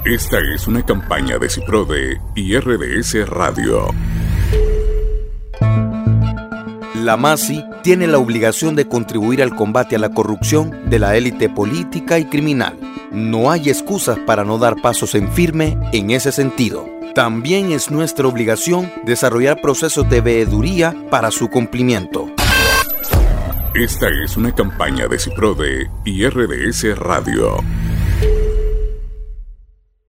Esta es una campaña de Ciprode y RDS Radio. La MASI tiene la obligación de contribuir al combate a la corrupción de la élite política y criminal. No hay excusas para no dar pasos en firme en ese sentido. También es nuestra obligación desarrollar procesos de veeduría para su cumplimiento. Esta es una campaña de Ciprode y RDS Radio.